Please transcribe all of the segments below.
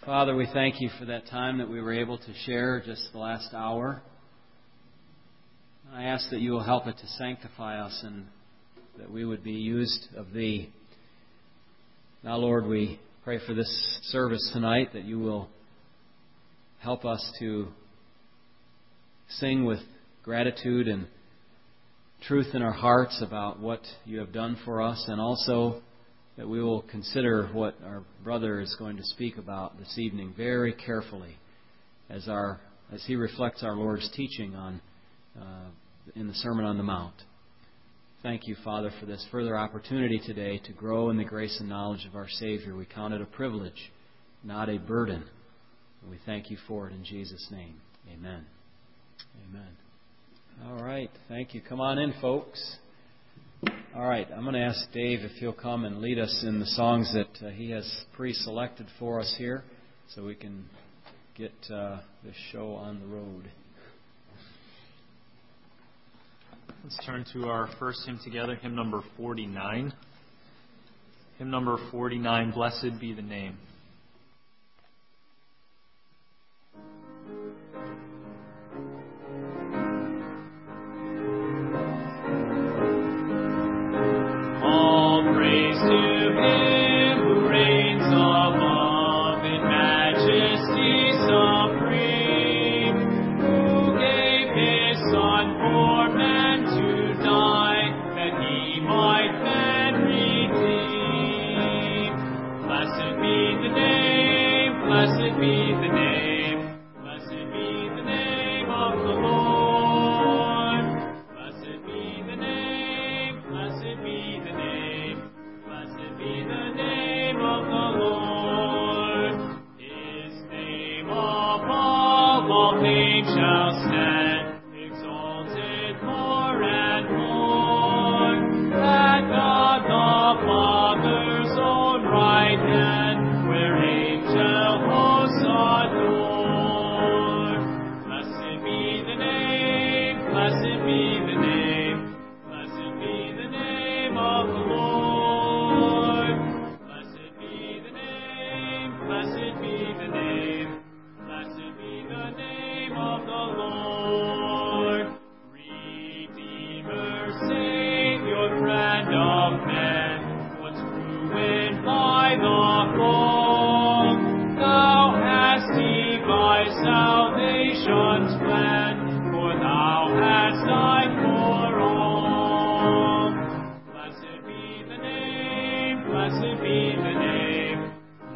Father, we thank you for that time that we were able to share just the last hour. I ask that you will help it to sanctify us and that we would be used of Thee. Now, Lord, we pray for this service tonight that you will help us to sing with gratitude and truth in our hearts about what you have done for us, and also that we will consider what our brother is going to speak about this evening very carefully as he reflects our Lord's teaching on in the Sermon on the Mount. Thank you, Father, for this further opportunity today to grow in the grace and knowledge of our Savior. We count it a privilege, not a burden. And we thank you for it in Jesus' name. Amen. Amen. All right. Thank you. Come on in, folks. All right. I'm going to ask Dave if he'll come and lead us in the songs that he has pre-selected for us here so we can get this show on the road. Let's turn to our first hymn together, hymn number 49. Hymn number 49, Blessed Be the Name. All praise to Him who reigns above in majesty supreme, who gave His Son for man to die, that He might man redeem. Blessed be the name, blessed be the name, blessed be the name of the Lord. Blessed be the name, blessed be the name, blessed be the name of the Lord. His name above all names shall stand, exalted more and more. At God the Father's own right hand, where angel hosts adore. Blessed be the name, blessed be the name, blessed be the name of the Lord. Blessed be the name, blessed be the name, blessed be the name of the Lord. Redeemer, Savior, friend of men, once ruined by the fall, thou hast devised salvation's plan, for thou hast died for all. Blessed be the name, blessed be the name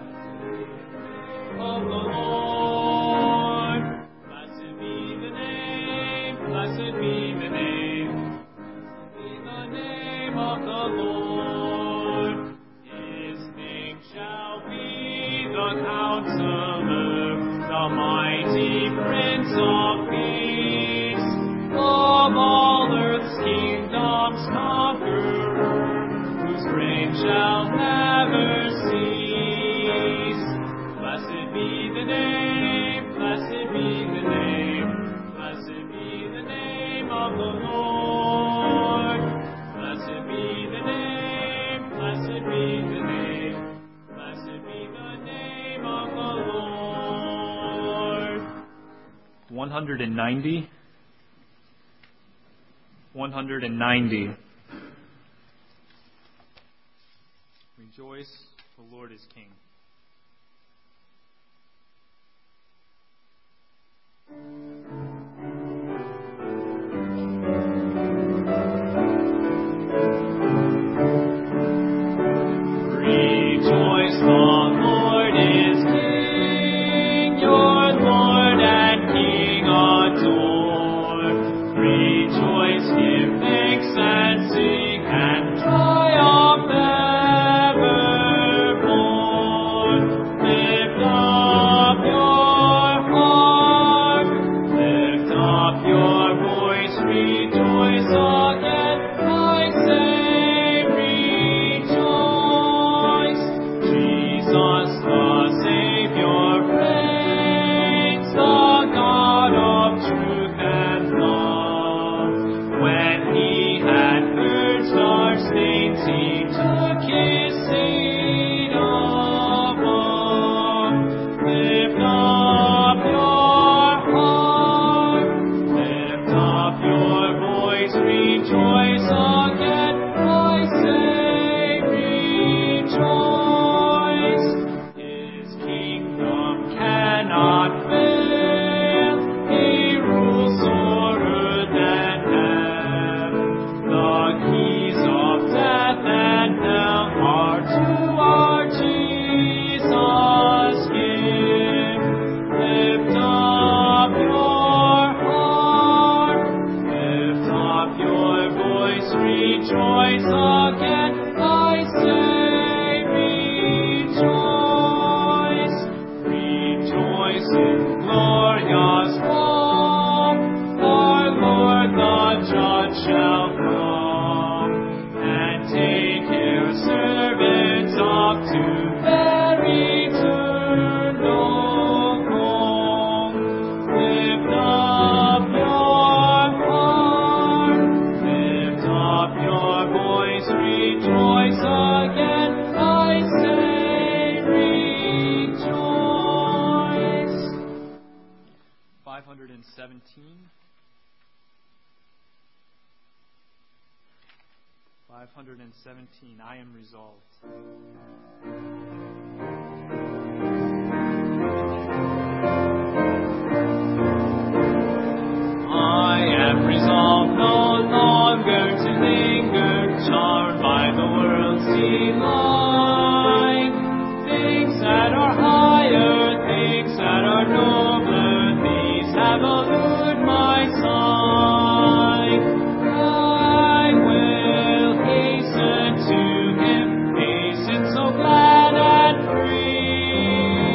of the Lord. Blessed be the name, blessed be the name, blessed be the name of the Lord. His name shall be the Counselor, the mighty Prince of Peace, of all earth's kingdoms conqueror, whose reign shall never cease. Blessed be the name, blessed be the name, blessed be the name of the Lord. Blessed be the name, blessed be the name, blessed be the name of the Lord. 190. 190. Rejoice, the Lord is King. Rejoice, the Lord is King, your Lord and King adore. Rejoice, give thanks and sing and triumph evermore. Lift up your heart in glorious home, our Lord the Judge shall come, and take His servants up to their eternal home. Lift up your heart, lift up your voice, rejoice again, I say rejoice. 517. 517. I am resolved. I am resolved no longer to linger, charmed by the world's delight. Things that are higher, things that are nobler, these have elude my sight. I will hasten to Him, hasten so glad and free.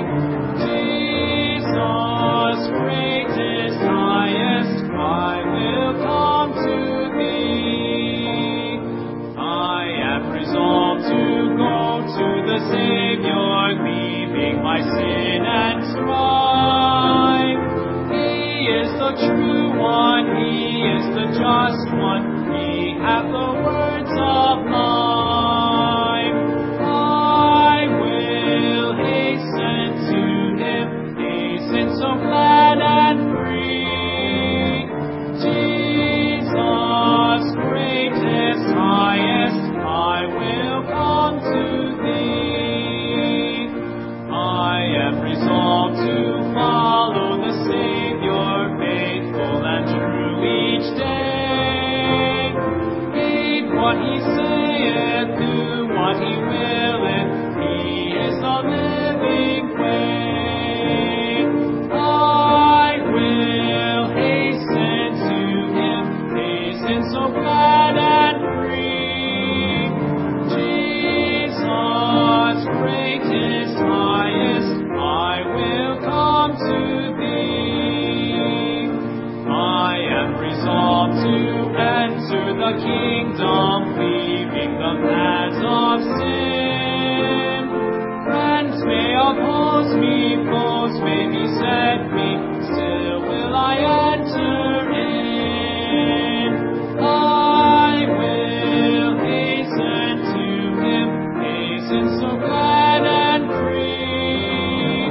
Jesus, greatest, highest, I will come to Thee. I am resolved to go to the Savior, leaving my sin and strife. He is the true one, He is the just one, He hath the words of life. I will hasten to Him, hasten so glad and free. Jesus, greatest, highest, I will come to Thee. I am resolved to follow the Savior, faithful and true each day. Heed what He saith, do what He willeth, He is the living way. I will hasten to Him, hasten so glad and free. Jesus, greatest, highest, I will come to Thee. I am resolved to enter the kingdom, leaving the paths of sin. Friends may oppose me, foes may beset me, still will I enter in. I will hasten to Him, hasten so glad and free.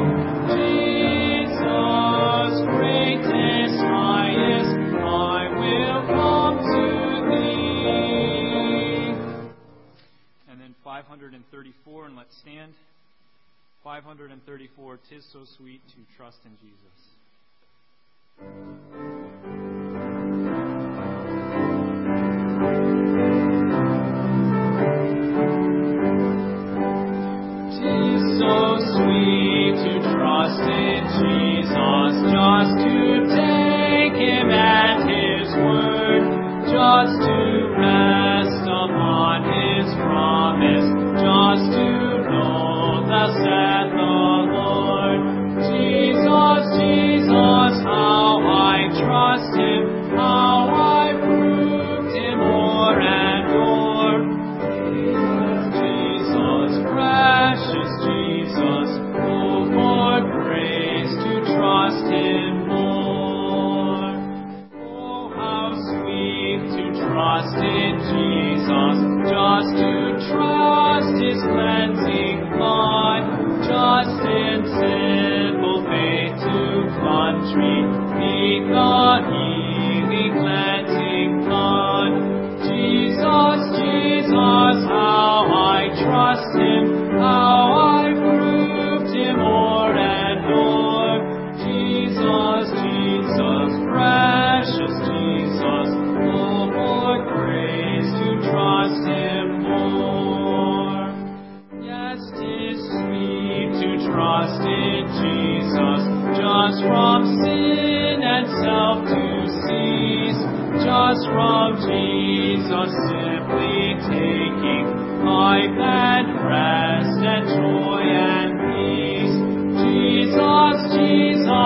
Jesus, greatest, highest, I will come to Thee. And then 534, and let's stand. 534, 'tis so sweet to trust in Jesus. Tis so sweet to trust in Jesus, just to take Him at His word, just to rest upon His promise, just to know thus saith the Lord. Jesus, Jesus, how I trust Him, how I proved Him o'er and o'er. Jesus, precious Jesus, oh, for grace to trust Him more. Oh, how sweet to trust in Jesus, just to trust His cleansing blood, just in simple faith to plunge me beneath the healing cleansing blood. Jesus, Jesus, how I trust Him, how I proved Him o'er and o'er. Jesus, Jesus, precious Jesus, oh, for grace to trust Him more. Yes, 'tis sweet to trust in Jesus, just from sin and self to cease, just from Jesus simply taking life and rest and joy and peace. Jesus, Jesus,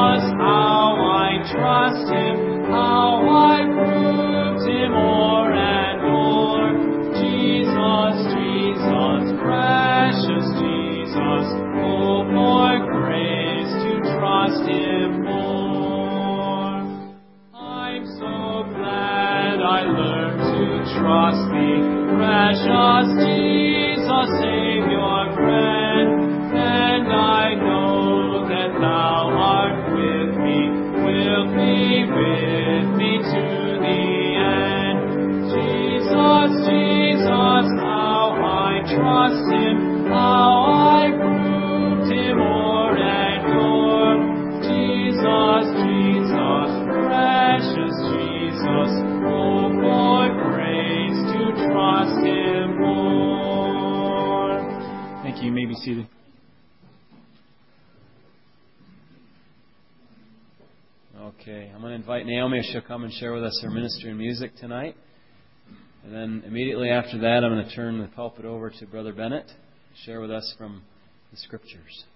Oh, for grace to trust Him more. I'm so glad I learned to trust Thee, precious Jesus, Savior, friend. And I know that Thou art with me, will be with me to the end. Jesus, Jesus, how I trust Him, how I proved Him o'er and o'er. Jesus, Jesus, precious Jesus, oh, for grace to trust Him more. Thank you. You may be seated. Okay, I'm going to invite Naomi if she'll come and share with us her ministry and music tonight. And then immediately after that, I'm going to turn the pulpit over to Brother Bennett to share with us from the Scriptures.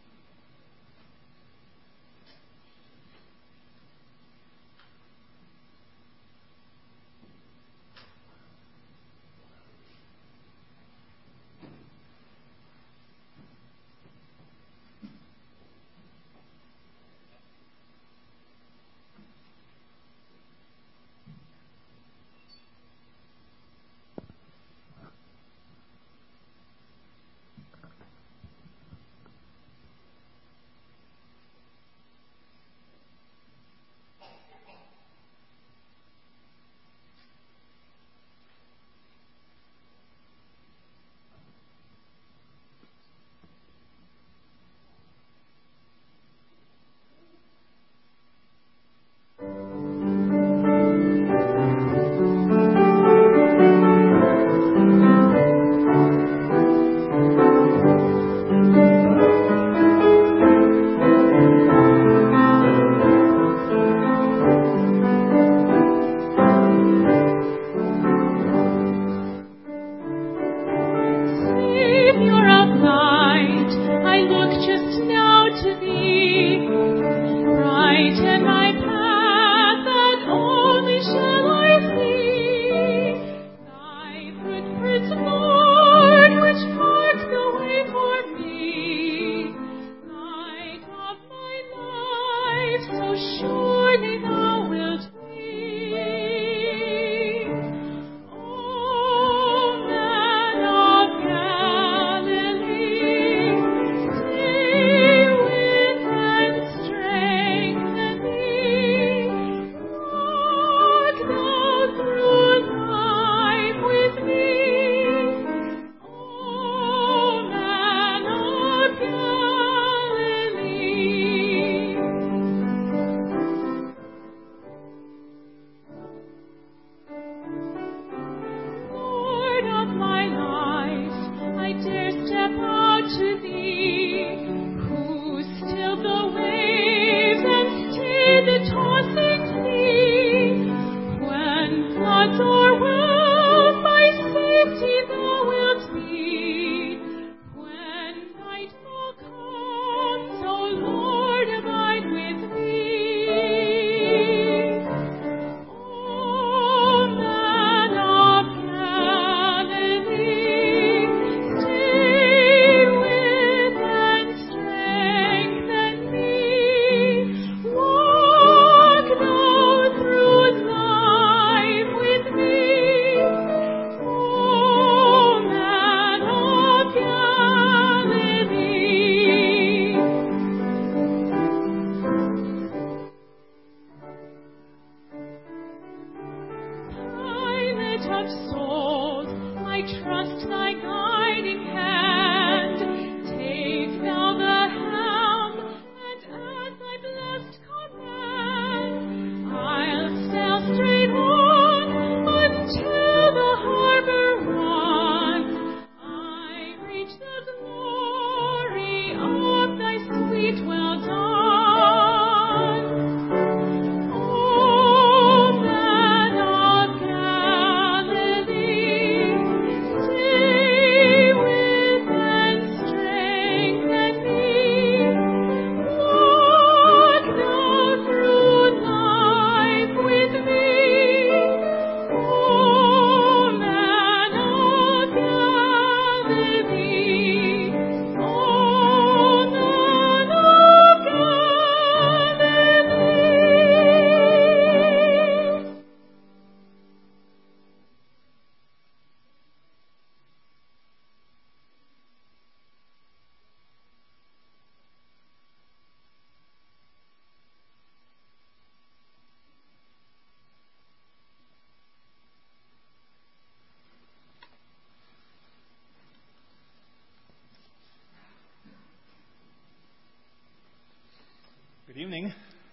Good evening.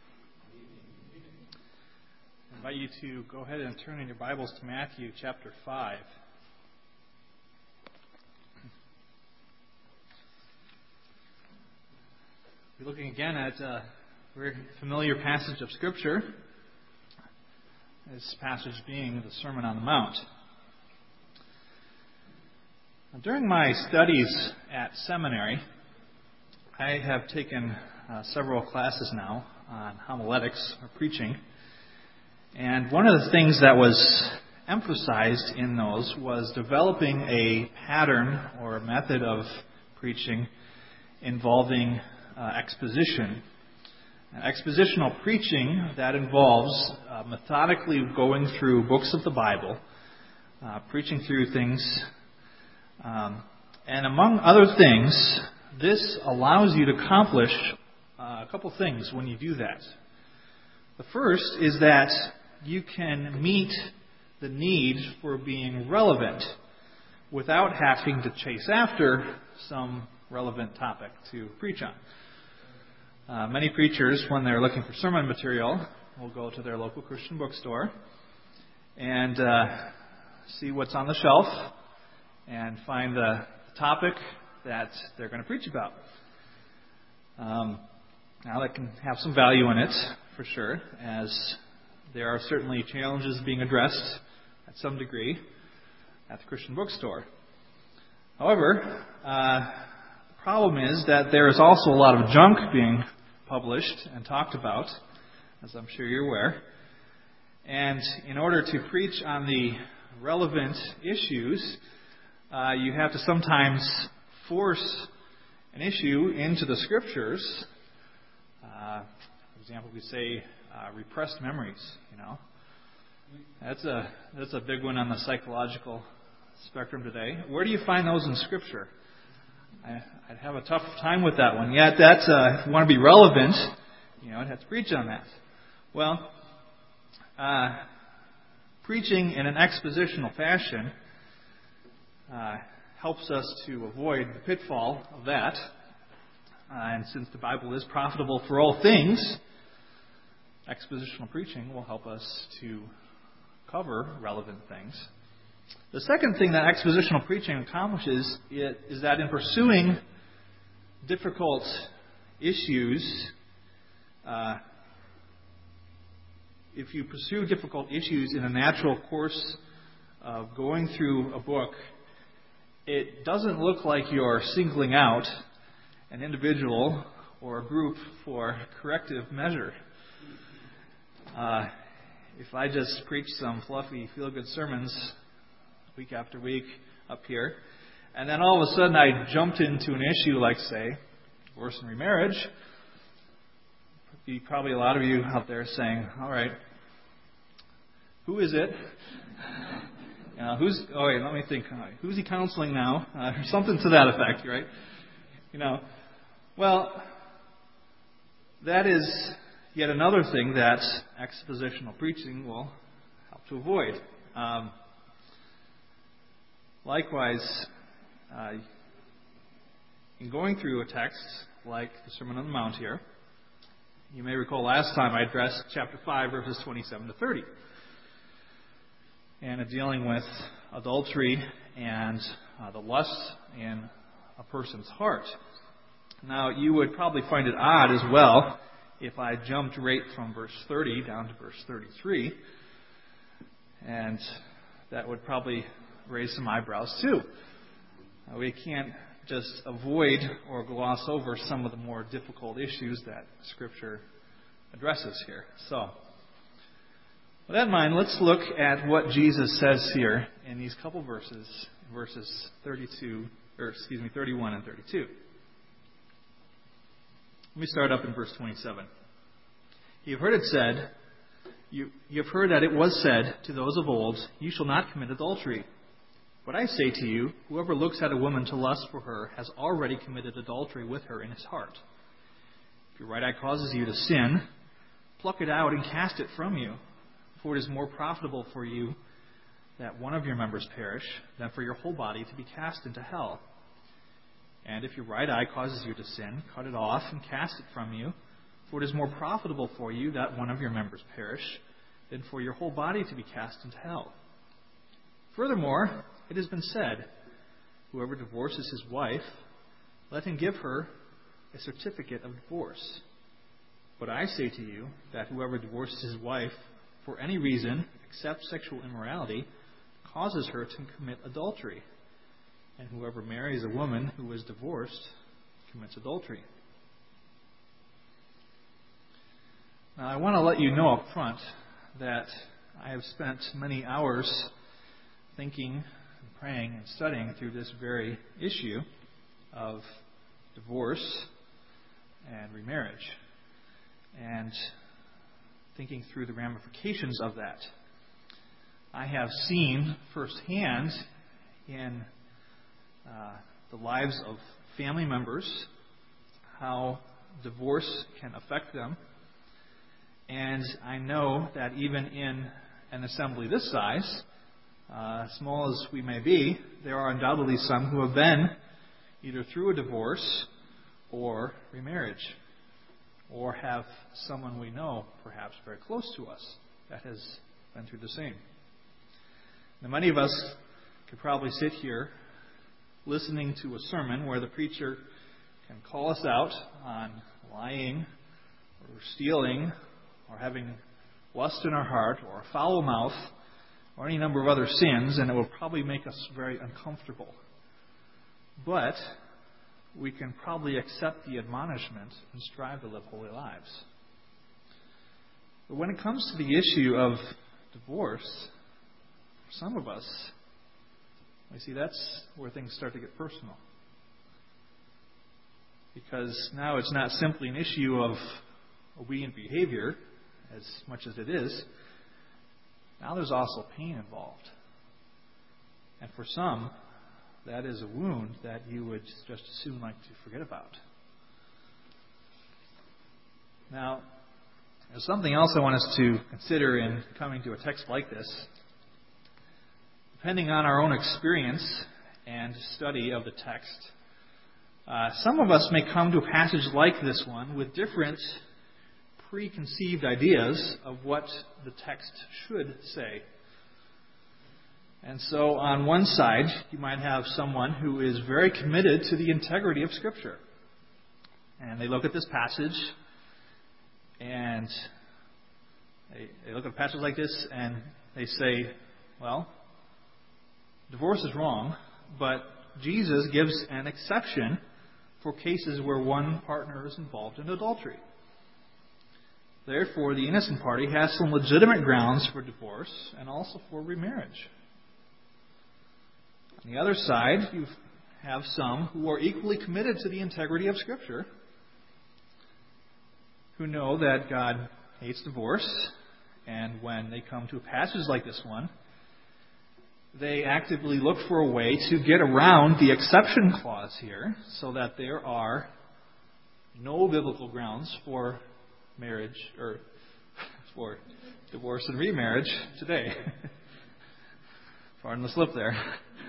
I invite you to go ahead and turn in your Bibles to Matthew chapter 5. We're looking again at a very familiar passage of Scripture, this passage being the Sermon on the Mount. During my studies at seminary, I have taken several classes now on homiletics or preaching. And one of the things that was emphasized in those was developing a pattern or a method of preaching involving exposition. Expositional preaching that involves methodically going through books of the Bible, preaching through things, and among other things, this allows you to accomplish a couple things when you do that. The first is that you can meet the need for being relevant without having to chase after some relevant topic to preach on. Many preachers, when they're looking for sermon material, will go to their local Christian bookstore and see what's on the shelf and find the topic that they're going to preach about. Now, that can have some value in it, for sure, as there are certainly challenges being addressed at some degree at the Christian bookstore. However, the problem is that there is also a lot of junk being published and talked about, as I'm sure you're aware. And in order to preach on the relevant issues, you have to sometimes force an issue into the Scriptures. For example, we say repressed memories. That's a big one on the psychological spectrum today. Where do you find those in Scripture? I'd have a tough time with that one. Yet that's if you want to be relevant, I'd have to preach on that. Well, preaching in an expositional fashion helps us to avoid the pitfall of that. And since the Bible is profitable for all things, expositional preaching will help us to cover relevant things. The second thing that expositional preaching accomplishes is that in pursuing difficult issues, if you pursue difficult issues in a natural course of going through a book, it doesn't look like you're singling out an individual or a group for corrective measure. If I just preach some fluffy, feel-good sermons week after week up here, and then all of a sudden I jumped into an issue like, say, divorce and remarriage, probably a lot of you out there saying, all right, who is it? Let me think. Who's he counseling now? Or something to that effect, right? Well, that is yet another thing that expositional preaching will help to avoid. Likewise, in going through a text like the Sermon on the Mount here, you may recall last time I addressed chapter 5, verses 27 to 30. And dealing with adultery and the lust in a person's heart. Now, you would probably find it odd as well if I jumped right from verse 30 down to verse 33. And that would probably raise some eyebrows too. We can't just avoid or gloss over some of the more difficult issues that Scripture addresses here. So, with that in mind, let's look at what Jesus says here in these couple verses 31 and 32. Let me start up in verse 27. You've heard that it was said to those of old, "You shall not commit adultery." But I say to you, whoever looks at a woman to lust for her has already committed adultery with her in his heart. If your right eye causes you to sin, pluck it out and cast it from you. For it is more profitable for you that one of your members perish than for your whole body to be cast into hell. And if your right eye causes you to sin, cut it off and cast it from you. For it is more profitable for you that one of your members perish than for your whole body to be cast into hell. Furthermore, it has been said, whoever divorces his wife, let him give her a certificate of divorce. But I say to you that whoever divorces his wife for any reason except sexual immorality causes her to commit adultery. And whoever marries a woman who is divorced commits adultery. Now, I want to let you know up front that I have spent many hours thinking and praying and studying through this very issue of divorce and remarriage, and thinking through the ramifications of that. I have seen firsthand in the lives of family members how divorce can affect them. And I know that even in an assembly this size, small as we may be, there are undoubtedly some who have been either through a divorce or remarriage, or have someone we know, perhaps very close to us, that has been through the same. Now, many of us could probably sit here listening to a sermon where the preacher can call us out on lying or stealing or having lust in our heart or a foul mouth or any number of other sins, and it will probably make us very uncomfortable. But we can probably accept the admonishment and strive to live holy lives. But when it comes to the issue of divorce, for some of us, you see, that's where things start to get personal. Because now it's not simply an issue of obedient behavior, as much as it is. Now there's also pain involved. And for some, that is a wound that you would just as soon like to forget about. Now, there's something else I want us to consider in coming to a text like this. Depending on our own experience and study of the text, some of us may come to a passage like this one with different preconceived ideas of what the text should say. And so on one side, you might have someone who is very committed to the integrity of Scripture. And they look at this passage, and they look at a passage like this, and they say, well, divorce is wrong, but Jesus gives an exception for cases where one partner is involved in adultery. Therefore, the innocent party has some legitimate grounds for divorce and also for remarriage. On the other side, you have some who are equally committed to the integrity of Scripture, who know that God hates divorce, and when they come to a passage like this one, they actively look for a way to get around the exception clause here so that there are no biblical grounds for marriage or for divorce and remarriage today. Pardon the slip there.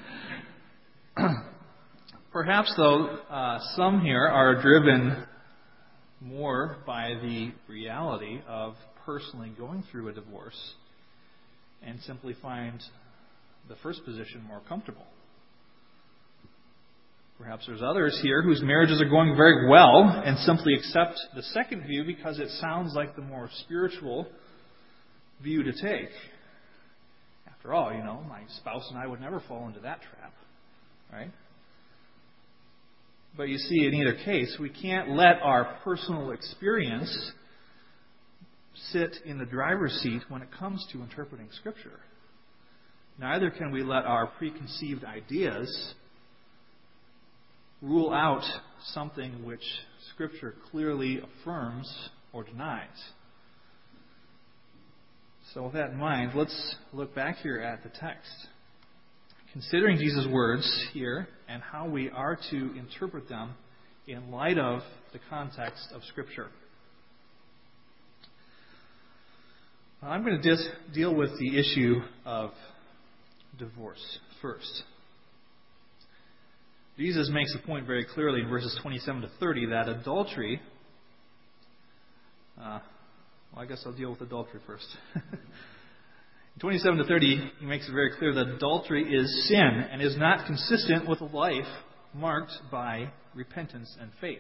Perhaps, though, some here are driven more by the reality of personally going through a divorce and simply find the first position more comfortable. Perhaps there's others here whose marriages are going very well and simply accept the second view because it sounds like the more spiritual view to take. After all, my spouse and I would never fall into that trap, right? But you see, in either case, we can't let our personal experience sit in the driver's seat when it comes to interpreting Scripture. Neither can we let our preconceived ideas rule out something which Scripture clearly affirms or denies. So with that in mind, let's look back here at the text. Considering Jesus' words here and how we are to interpret them in light of the context of Scripture. I'm going to deal with the issue of divorce first. Jesus makes a point very clearly in verses 27 to 30 that adultery I guess I'll deal with adultery first. In 27 to 30, he makes it very clear that adultery is sin and is not consistent with a life marked by repentance and faith.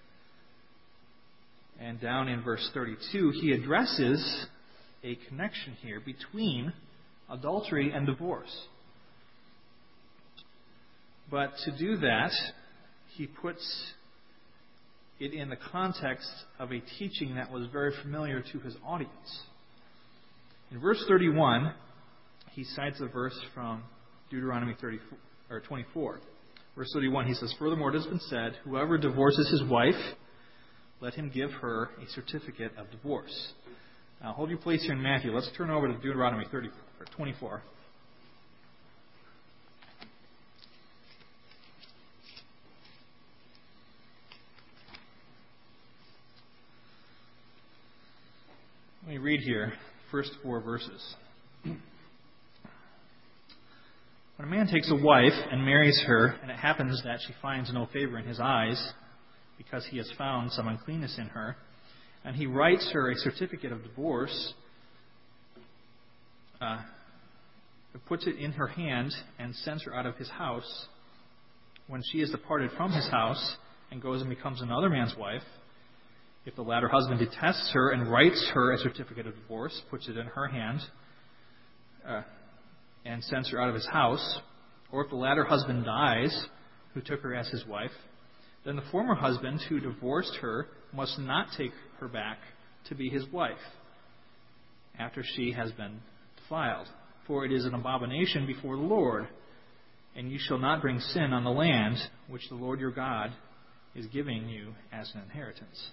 And down in verse 32, he addresses a connection here between adultery and divorce. But to do that, he puts it in the context of a teaching that was very familiar to his audience. In verse 31, he cites a verse from Deuteronomy 24. Verse 31, he says, "Furthermore, it has been said, whoever divorces his wife, let him give her a certificate of divorce." Now, hold your place here in Matthew. Let's turn over to Deuteronomy 24. Let me read here, first 4 verses. "When a man takes a wife and marries her, and it happens that she finds no favor in his eyes, because he has found some uncleanness in her, and he writes her a certificate of divorce, puts it in her hand, and sends her out of his house, when she is departed from his house, and goes and becomes another man's wife, if the latter husband detests her and writes her a certificate of divorce, puts it in her hand, and sends her out of his house, or if the latter husband dies, who took her as his wife, then the former husband who divorced her must not take her back to be his wife after she has been defiled. For it is an abomination before the Lord, and you shall not bring sin on the land which the Lord your God is giving you as an inheritance."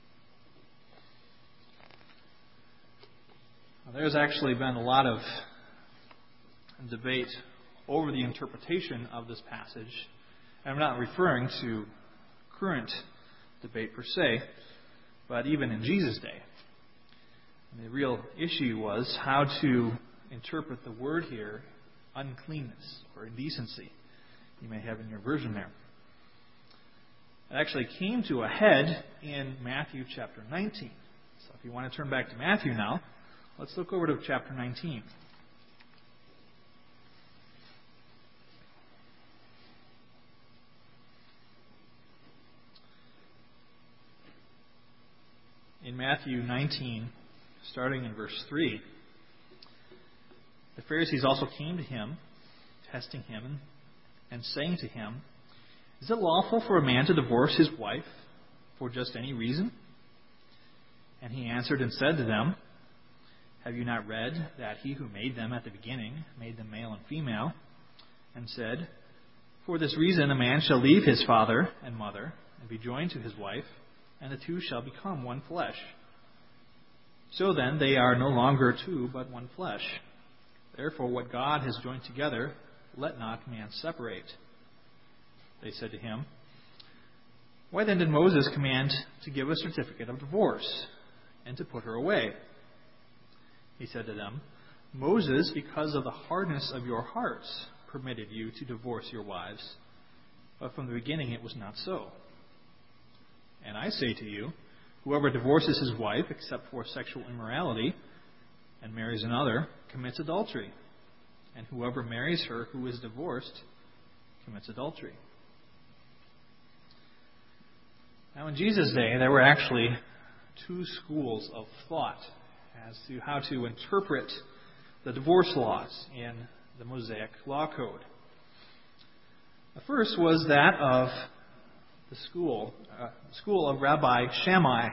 Now, there's actually been a lot of debate over the interpretation of this passage. I'm not referring to current debate per se, but even in Jesus' day. And the real issue was how to interpret the word here, uncleanness or indecency. You may have in your version there. It actually came to a head in Matthew chapter 19. So if you want to turn back to Matthew now, let's look over to chapter 19. In Matthew 19, starting in verse 3, the Pharisees also came to him, testing him, and saying to him, "Is it lawful for a man to divorce his wife for just any reason?" And he answered and said to them, "Have you not read that he who made them at the beginning made them male and female, and said, 'For this reason a man shall leave his father and mother and be joined to his wife, and the two shall become one flesh. So then they are no longer two, but one flesh. Therefore what God has joined together, let not man separate.' They said to him, 'Why then did Moses command to give a certificate of divorce and to put her away?' He said to them, 'Moses, because of the hardness of your hearts, permitted you to divorce your wives, but from the beginning it was not so. And I say to you, whoever divorces his wife except for sexual immorality and marries another commits adultery, and whoever marries her who is divorced commits adultery.'" Now in Jesus' day, there were actually 2 schools of thought as to how to interpret the divorce laws in the Mosaic Law Code. The first was that of the school of Rabbi Shammai.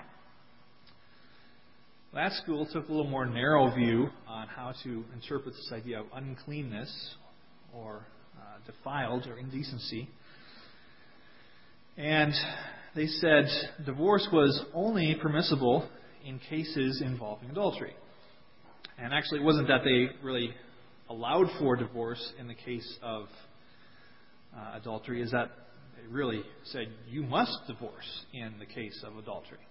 That school took a little more narrow view on how to interpret this idea of uncleanness or defiled or indecency. And they said divorce was only permissible in cases involving adultery. And actually it wasn't that they really allowed for divorce in the case of adultery, is that they really said you must divorce in the case of adultery.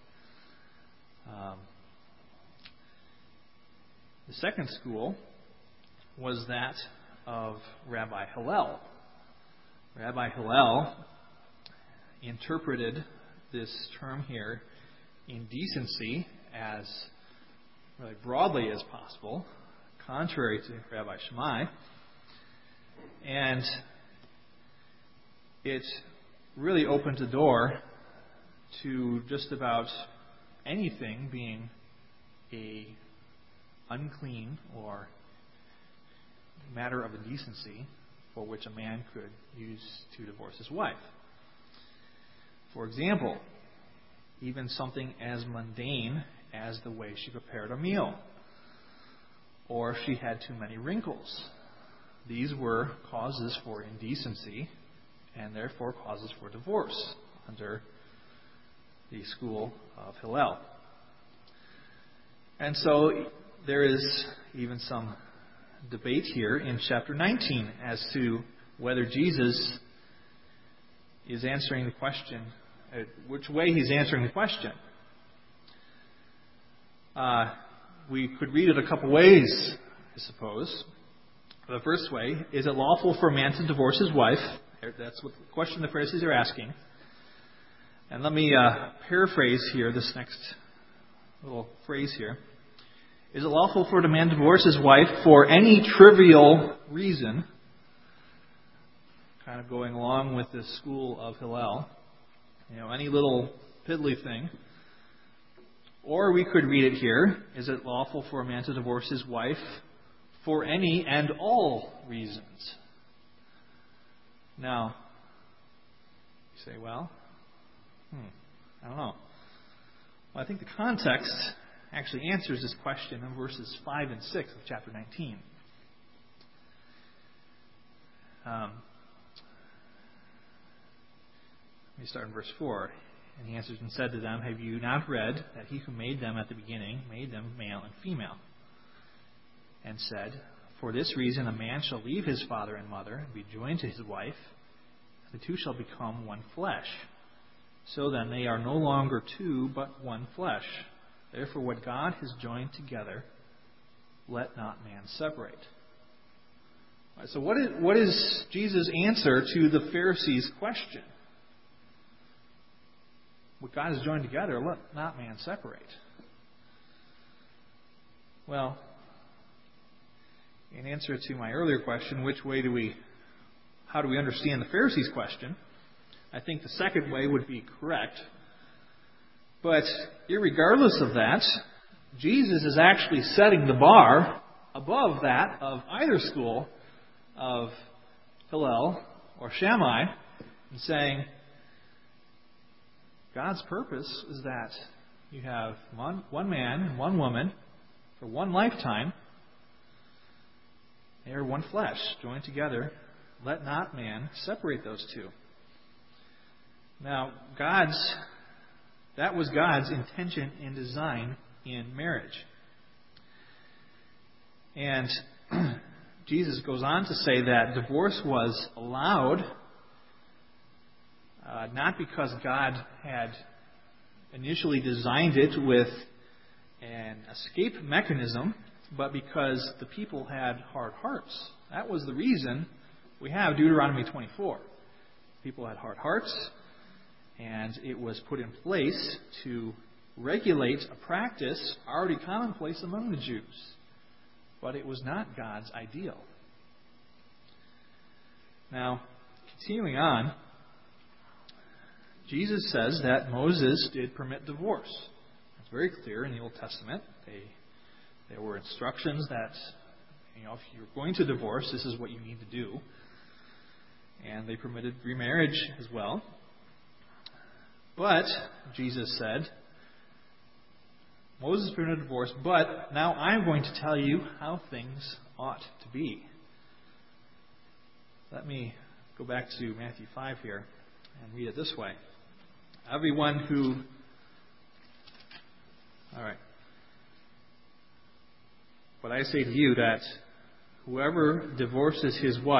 The second school was that of Rabbi Hillel. Rabbi Hillel interpreted this term here indecency as really broadly as possible, contrary to Rabbi Shammai. And it really opened the door to just about anything being a unclean or matter of indecency for which a man could use to divorce his wife. For example, even something as mundane as the way she prepared a meal, or if she had too many wrinkles. These were causes for indecency and therefore causes for divorce under the school of Hillel. And so there is even some debate here in chapter 19 as to whether Jesus is answering the question, which way he's answering the question. We could read it a couple ways, I suppose. The first way, is it lawful for a man to divorce his wife? That's what the question the Pharisees are asking. And let me paraphrase here this next little phrase here. Is it lawful for a man to divorce his wife for any trivial reason? Kind of going along with the school of Hillel. Any little piddly thing. Or we could read it here. Is it lawful for a man to divorce his wife for any and all reasons? Now, you say, well, I don't know. Well, I think the context actually answers this question in verses 5 and 6 of chapter 19. Let me start in verse 4. And he answered and said to them, have you not read that he who made them at the beginning made them male and female? And said, for this reason a man shall leave his father and mother and be joined to his wife, and the two shall become one flesh. So then they are no longer two, but one flesh. Therefore what God has joined together, let not man separate. Right, so what is Jesus' answer to the Pharisees' question? What God has joined together, let not man separate. Well, in answer to my earlier question, how do we understand the Pharisees' question? I think the second way would be correct. But irregardless of that, Jesus is actually setting the bar above that of either school of Hillel or Shammai and saying, God's purpose is that you have one man and one woman for one lifetime. They are one flesh, joined together. Let not man separate those two. Now, that was God's intention and design in marriage. And Jesus goes on to say that divorce was allowed not because God had initially designed it with an escape mechanism, but because the people had hard hearts. That was the reason we have Deuteronomy 24. People had hard hearts, and it was put in place to regulate a practice already commonplace among the Jews. But it was not God's ideal. Now, continuing on, Jesus says that Moses did permit divorce. It's very clear in the Old Testament. There were instructions that, if you're going to divorce, this is what you need to do. And they permitted remarriage as well. But, Jesus said, Moses permitted divorce, but now I'm going to tell you how things ought to be. Let me go back to Matthew 5 here and read it this way. Everyone who... All right. But I say to you that whoever divorces his wife, ...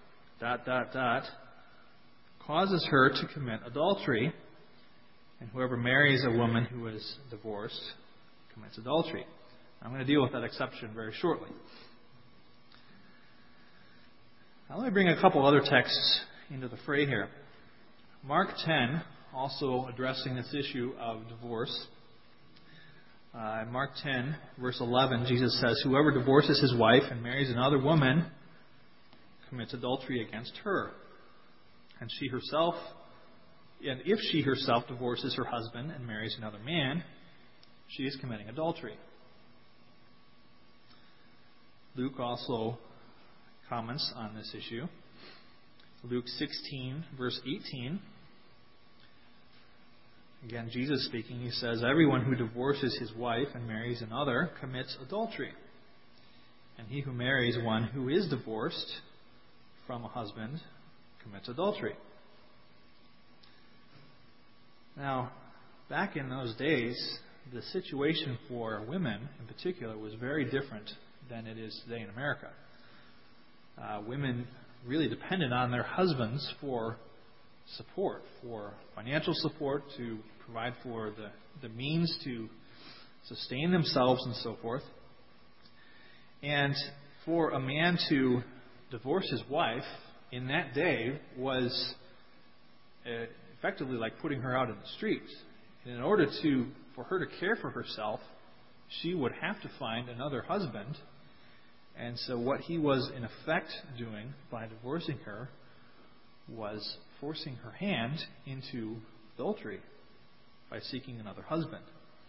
causes her to commit adultery, and whoever marries a woman who is divorced commits adultery. I'm going to deal with that exception very shortly. Now let me bring a couple other texts into the fray here. Mark 10, also addressing this issue of divorce, In Mark 10, verse 11, Jesus says, "Whoever divorces his wife and marries another woman commits adultery against her. And if she herself divorces her husband and marries another man, she is committing adultery." Luke also comments on this issue. Luke 16, verse 18. Again, Jesus speaking, he says, "Everyone who divorces his wife and marries another commits adultery. And he who marries one who is divorced from a husband commits adultery." Now, back in those days, the situation for women in particular was very different than it is today in America. Women really depended on their husbands for support, for financial support, to provide for the means to sustain themselves and so forth. And for a man to divorce his wife in that day was effectively like putting her out in the streets. And in order for her to care for herself, she would have to find another husband. And so what he was in effect doing by divorcing her was forcing her hand into adultery by seeking another husband.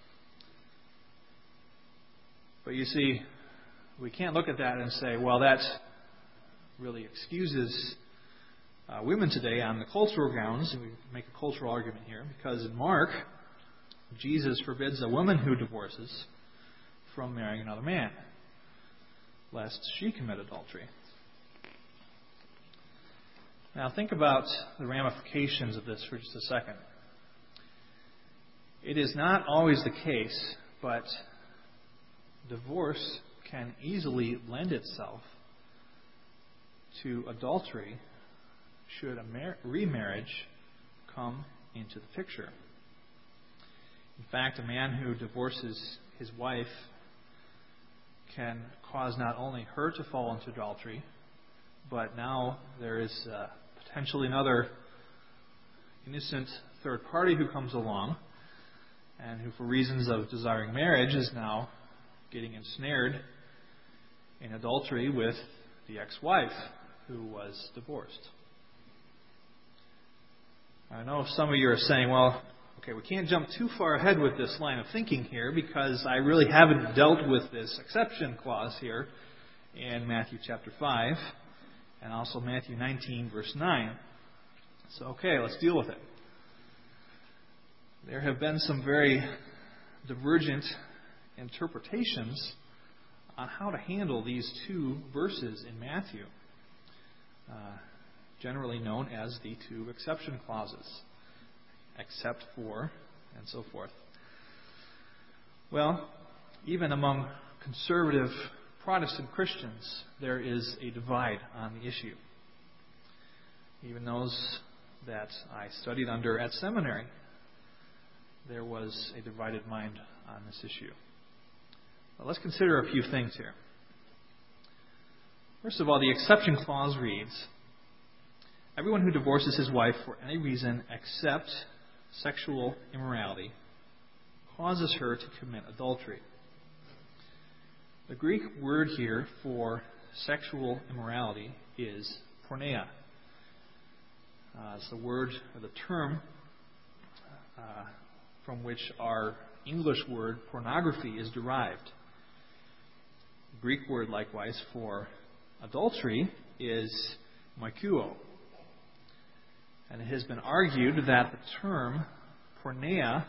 But you see, we can't look at that and say, well, that really excuses women today on the cultural grounds. We make a cultural argument here, because in Mark, Jesus forbids a woman who divorces from marrying another man, lest she commit adultery. Now think about the ramifications of this for just a second. It is not always the case, but divorce can easily lend itself to adultery should a remarriage come into the picture. In fact, a man who divorces his wife can cause not only her to fall into adultery, but now there is potentially another innocent third party who comes along and who, for reasons of desiring marriage, is now getting ensnared in adultery with the ex-wife who was divorced. I know some of you are saying, well, okay, we can't jump too far ahead with this line of thinking here, because I really haven't dealt with this exception clause here in Matthew chapter 5 and also Matthew 19, verse 9. So, okay, let's deal with it. There have been some very divergent interpretations on how to handle these two verses in Matthew, generally known as the two exception clauses, except for, and so forth. Well, even among conservative Protestant Christians, there is a divide on the issue. Even those that I studied under at seminary, there was a divided mind on this issue. Well, let's consider a few things here. First of all, the exception clause reads, "Everyone who divorces his wife for any reason except sexual immorality causes her to commit adultery." The Greek word here for sexual immorality is porneia. It's the word or the term from which our English word pornography is derived. The Greek word, likewise, for adultery is moikuo. And it has been argued that the term porneia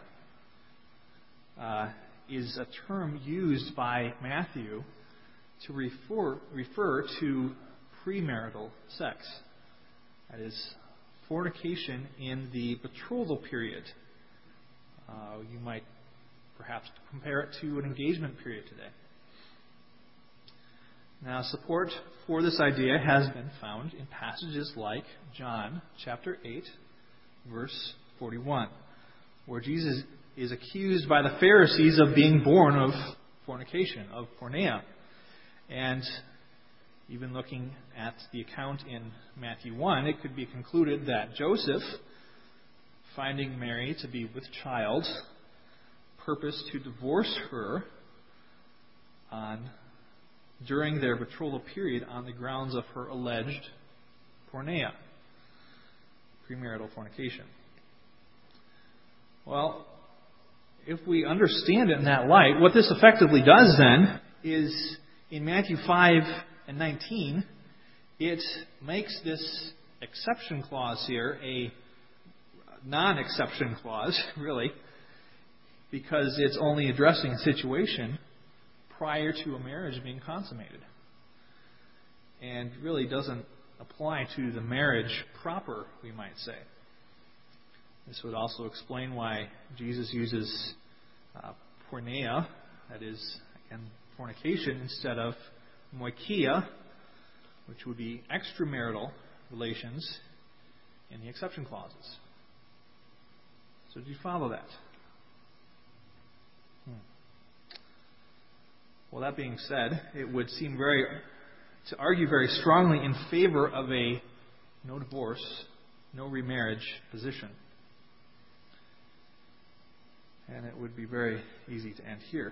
is a term used by Matthew to refer to premarital sex. That is, fornication in the betrothal period. You might perhaps compare it to an engagement period today. Now, support for this idea has been found in passages like John chapter 8, verse 41, where Jesus is accused by the Pharisees of being born of fornication, of porneia. And even looking at the account in Matthew 1, it could be concluded that Joseph, finding Mary to be with child, purpose to divorce her during their betrothal period on the grounds of her alleged porneia, premarital fornication. Well, if we understand it in that light, what this effectively does then is, in Matthew 5 and 19, it makes this exception clause here a non-exception clause, really, because it's only addressing a situation prior to a marriage being consummated, and really doesn't apply to the marriage proper, we might say. This would also explain why Jesus uses porneia, that is, again, fornication, instead of moikia, which would be extramarital relations in the exception clauses. So did you follow that? Well, that being said, it would seem to argue very strongly in favor of a no divorce, no remarriage position. And it would be very easy to end here.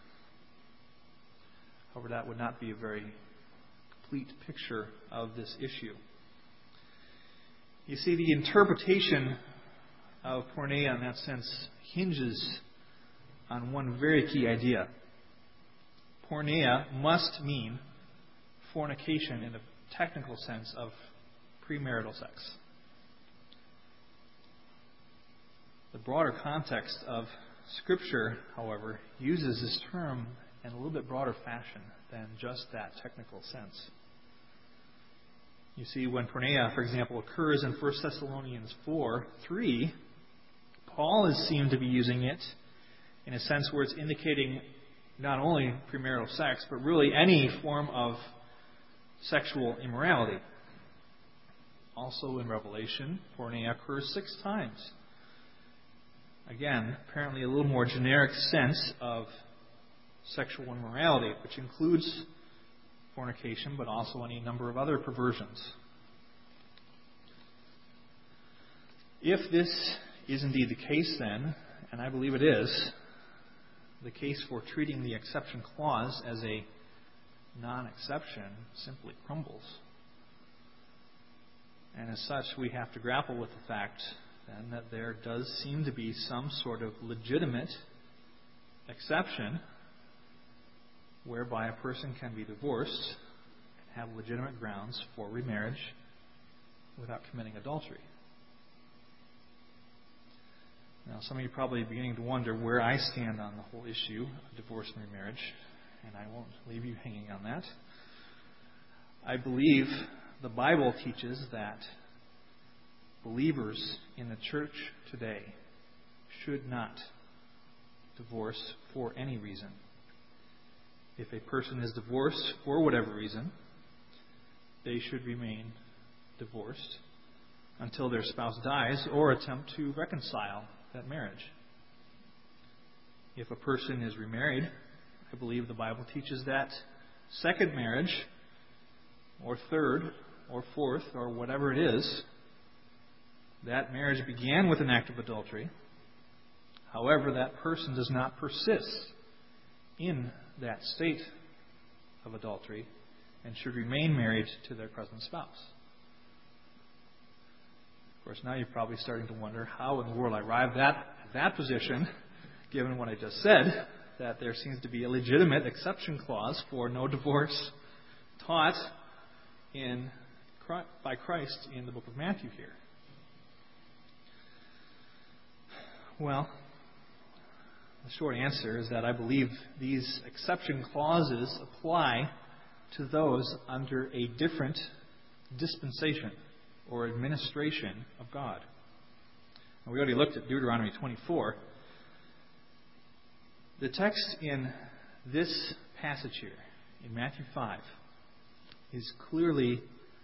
However, that would not be a very complete picture of this issue. You see, the interpretation of porneia in that sense hinges on one very key idea. Porneia must mean fornication in the technical sense of premarital sex. The broader context of Scripture, however, uses this term in a little bit broader fashion than just that technical sense. You see, when porneia, for example, occurs in 1 Thessalonians 4:3, Paul is seen to be using it in a sense where it's indicating not only premarital sex, but really any form of sexual immorality. Also in Revelation, porneia occurs 6 times. Again, apparently a little more generic sense of sexual immorality, which includes fornication, but also any number of other perversions. If this is indeed the case then, and I believe it is, the case for treating the exception clause as a non-exception simply crumbles. And as such, we have to grapple with the fact then that there does seem to be some sort of legitimate exception whereby a person can be divorced and have legitimate grounds for remarriage without committing adultery. Now, some of you are probably beginning to wonder where I stand on the whole issue of divorce and remarriage, and I won't leave you hanging on that. I believe the Bible teaches that believers in the church today should not divorce for any reason. If a person is divorced for whatever reason, they should remain divorced until their spouse dies or attempt to reconcile that marriage. If a person is remarried, I believe the Bible teaches that second marriage, or third, or fourth, or whatever it is, that marriage began with an act of adultery. However, that person does not persist in that state of adultery and should remain married to their present spouse. Of course, now you're probably starting to wonder how in the world I arrived at that position, given what I just said, that there seems to be a legitimate exception clause for no divorce taught by Christ in the book of Matthew here. Well, the short answer is that I believe these exception clauses apply to those under a different dispensation or administration of God. And we already looked at Deuteronomy 24. The text in this passage here, in Matthew 5, is clearly,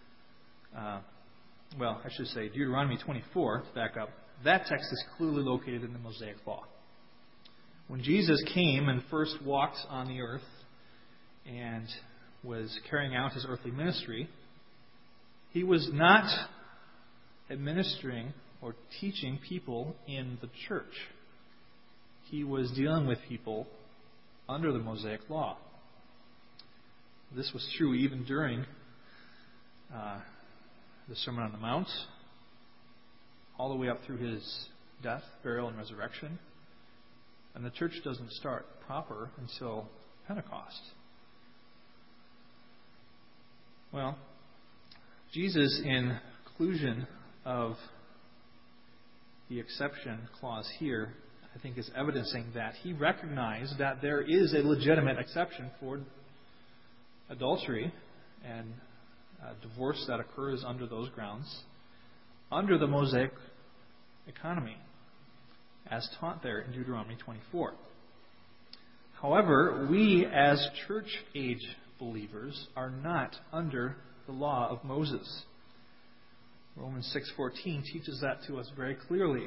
Deuteronomy 24, to back up, that text is clearly located in the Mosaic Law. When Jesus came and first walked on the earth and was carrying out his earthly ministry, he was not administering or teaching people in the church. he was dealing with people under the Mosaic Law. This was true even during the Sermon on the Mount, all the way up through his death, burial, and resurrection. And the church doesn't start proper until Pentecost. Well, Jesus, in conclusion of the exception clause here, I think is evidencing that he recognized that there is a legitimate exception for adultery and divorce that occurs under those grounds, under the Mosaic economy, as taught there in Deuteronomy 24. However, we as church-age believers are not under the law of Moses. Romans 6:14 teaches that to us very clearly.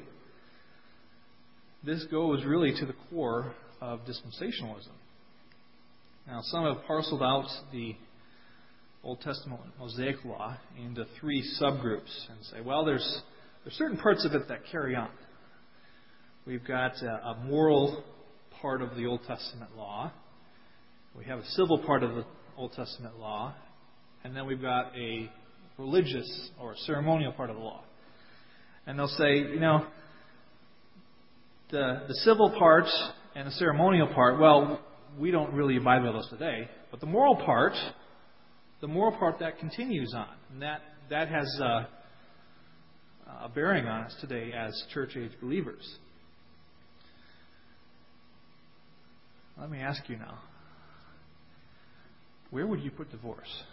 This goes really to the core of dispensationalism. Now, some have parceled out the Old Testament Mosaic Law into three subgroups and say, well, there's certain parts of it that carry on. We've got a moral part of the Old Testament law. We have a civil part of the Old Testament law. And then we've got a religious or a ceremonial part of the law. And they'll say, the civil part and the ceremonial part, well, we don't really abide by those today. But the moral part that continues on. And that has a bearing on us today as church-age believers. Let me ask you now, where would you put divorce?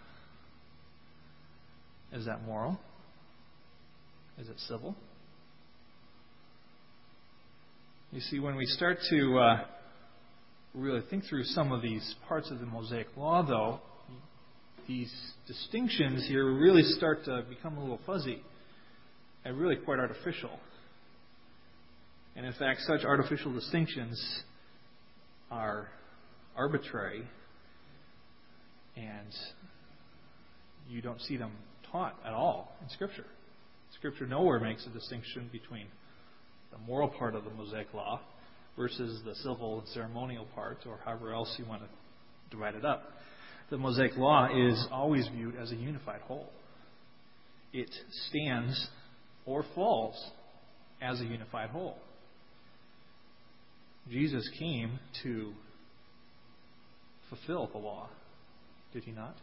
Is that moral? Is it civil? You see, when we start to really think through some of these parts of the Mosaic Law, though, these distinctions here really start to become a little fuzzy and really quite artificial. And in fact, such artificial distinctions are arbitrary, and you don't see them taught at all in Scripture. Scripture nowhere makes a distinction between the moral part of the Mosaic Law versus the civil and ceremonial part, or however else you want to divide it up. The Mosaic Law is always viewed as a unified whole. It stands or falls as a unified whole. Jesus came to fulfill the law, did he not?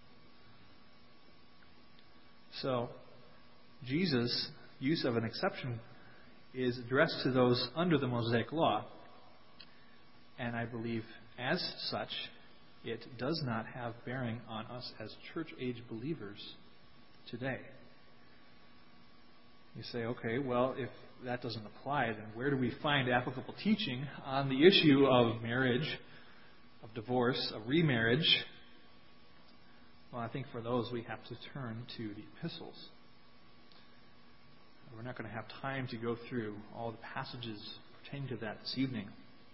So, Jesus' use of an exception is addressed to those under the Mosaic Law. And I believe, as such, it does not have bearing on us as church-age believers today. You say, okay, well, if that doesn't apply, then where do we find applicable teaching on the issue of marriage, of divorce, of remarriage? Well, I think for those we have to turn to the epistles. We're not going to have time to go through all the passages pertaining to that this evening.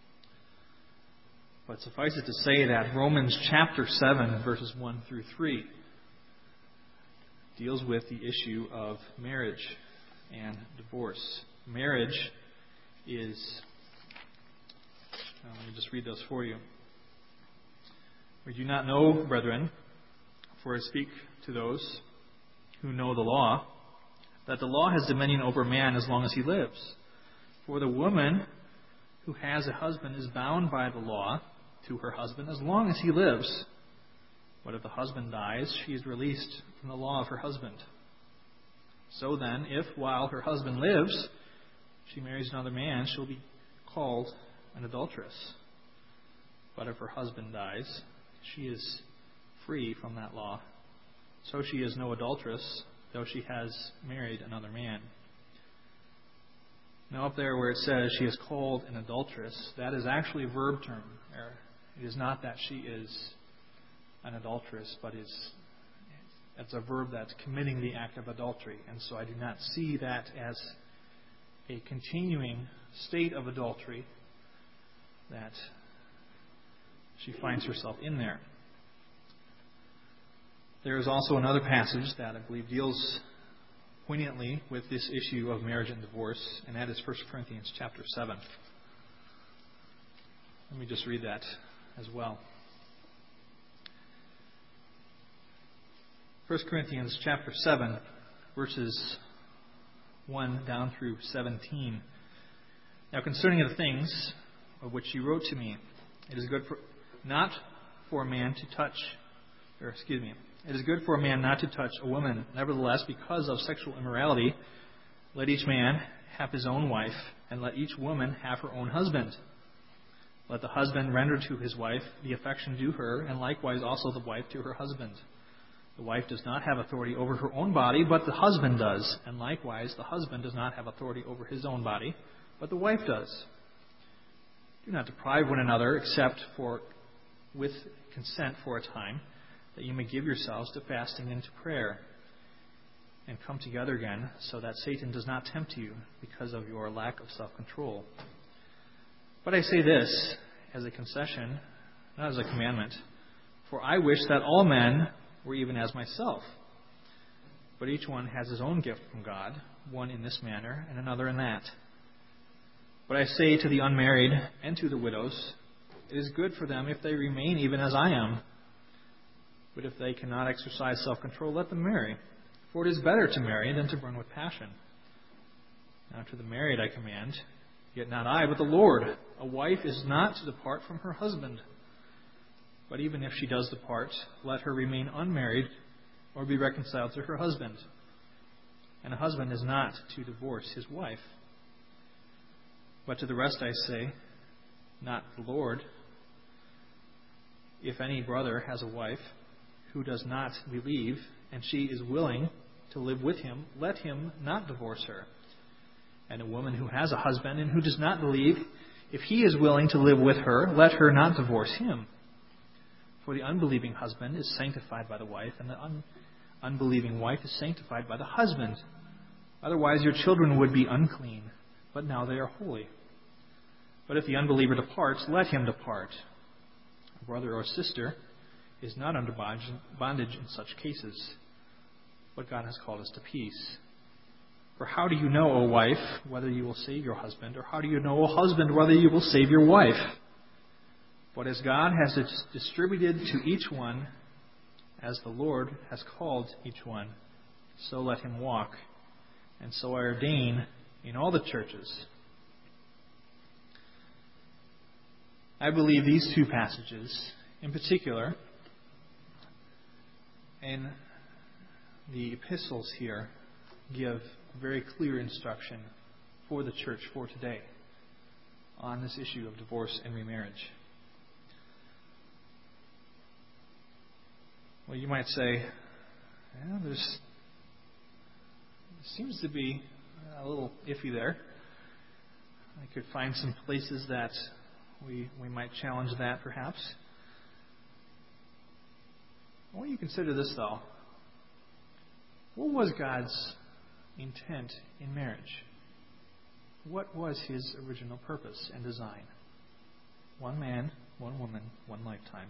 But suffice it to say that Romans chapter 7, verses 1 through 3, deals with the issue of marriage and divorce. Marriage is... let me just read those for you. We do not know, brethren, for I speak to those who know the law, that the law has dominion over man as long as he lives. For the woman who has a husband is bound by the law to her husband as long as he lives. But if the husband dies, she is released from the law of her husband. So then, if while her husband lives, she marries another man, she'll be called an adulteress. But if her husband dies, she is free from that law. So she is no adulteress, though she has married another man. Now up there where it says she is called an adulteress, that is actually a verb term. It is not that she is an adulteress, but it's a verb that's committing the act of adultery. And so I do not see that as a continuing state of adultery that she finds herself in there. There is also another passage that I believe deals poignantly with this issue of marriage and divorce, and that is 1 Corinthians chapter 7. Let me just read that as well. 1 Corinthians chapter 7, verses 1 down through 17. Now concerning the things of which you wrote to me, it is good not for a man not to touch a woman. Nevertheless, because of sexual immorality, let each man have his own wife, and let each woman have her own husband. Let the husband render to his wife the affection due her, and likewise also the wife to her husband. The wife does not have authority over her own body, but the husband does, and likewise the husband does not have authority over his own body, but the wife does. Do not deprive one another, except with consent for a time, that you may give yourselves to fasting and to prayer, and come together again, so that Satan does not tempt you because of your lack of self-control. But I say this as a concession, not as a commandment, for I wish that all men were even as myself. But each one has his own gift from God, one in this manner and another in that. But I say to the unmarried and to the widows, it is good for them if they remain even as I am. But if they cannot exercise self-control, let them marry. For it is better to marry than to burn with passion. Now to the married I command, yet not I, but the Lord. A wife is not to depart from her husband. But even if she does depart, let her remain unmarried or be reconciled to her husband. And a husband is not to divorce his wife. But to the rest I say, not the Lord. If any brother has a wife who does not believe, and she is willing to live with him, let him not divorce her. And a woman who has a husband and who does not believe, if he is willing to live with her, let her not divorce him. For the unbelieving husband is sanctified by the wife, and the unbelieving wife is sanctified by the husband. Otherwise your children would be unclean, but now they are holy. But if the unbeliever departs, let him depart. A brother or sister is not under bondage in such cases, but God has called us to peace. For how do you know, O wife, whether you will save your husband, or how do you know, O husband, whether you will save your wife? But as God has distributed to each one, as the Lord has called each one, so let him walk. And so I ordain in all the churches. I believe these two passages, in particular, in the epistles here, give very clear instruction for the church for today on this issue of divorce and remarriage. Well, you might say, there seems to be a little iffy there. I could find some places that we might challenge that, perhaps. I want you to consider this, though. What was God's intent in marriage? What was His original purpose and design? One man, one woman, one lifetime.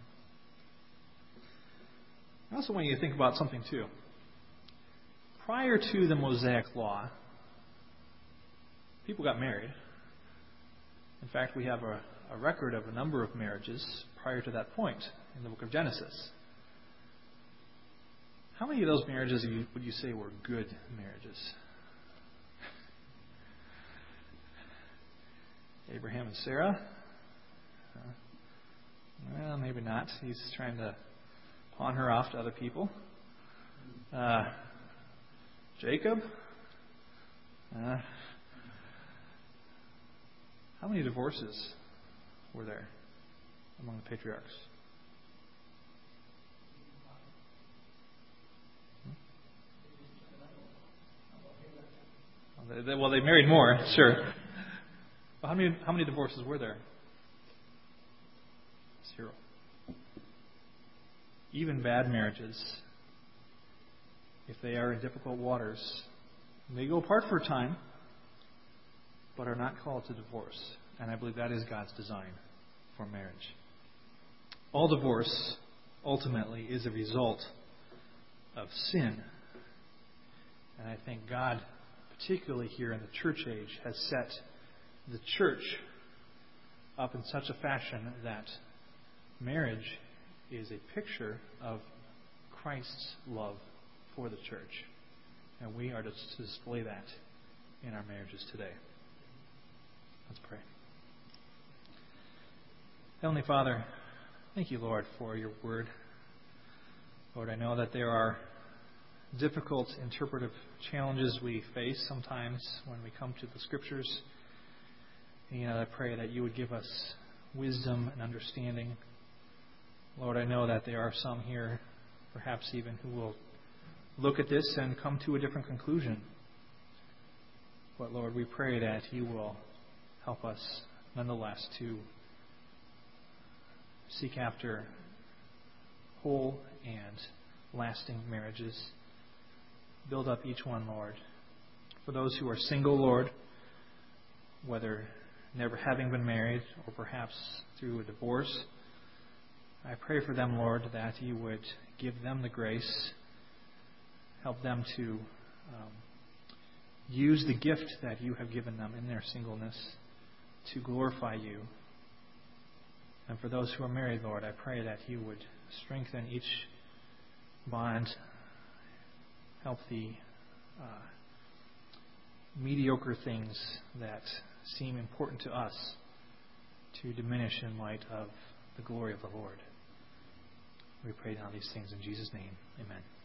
I also want you to think about something, too. Prior to the Mosaic Law, people got married. In fact, we have a record of a number of marriages prior to that point in the book of Genesis. How many of those marriages would you say were good marriages? Abraham and Sarah? Well, maybe not. He's trying to pawn her off to other people. Jacob? How many divorces were there among the patriarchs? Well, they married more, sure. But how many divorces were there? 0. Even bad marriages, if they are in difficult waters, may go apart for a time, but are not called to divorce. And I believe that is God's design for marriage. All divorce, ultimately, is a result of sin. And I think God, particularly here in the church age, has set the church up in such a fashion that marriage is a picture of Christ's love for the church. And we are to display that in our marriages today. Let's pray. Heavenly Father, thank you, Lord, for your word. Lord, I know that there are difficult interpretive challenges we face sometimes when we come to the Scriptures. And I pray that you would give us wisdom and understanding. Lord, I know that there are some here, perhaps even, who will look at this and come to a different conclusion. But Lord, we pray that you will help us nonetheless to seek after whole and lasting marriages. Build up each one, Lord. For those who are single, Lord, whether never having been married or perhaps through a divorce, I pray for them, Lord, that you would give them the grace, help them to use the gift that you have given them in their singleness to glorify you. And for those who are married, Lord, I pray that you would strengthen each bond, help the mediocre things that seem important to us to diminish in light of the glory of the Lord. We pray now these things in Jesus' name. Amen.